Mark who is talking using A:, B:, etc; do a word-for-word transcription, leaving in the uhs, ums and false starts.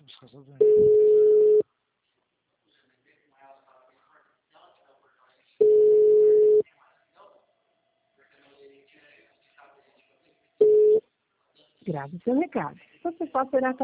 A: se resolver.
B: Grave seu recado. Você só será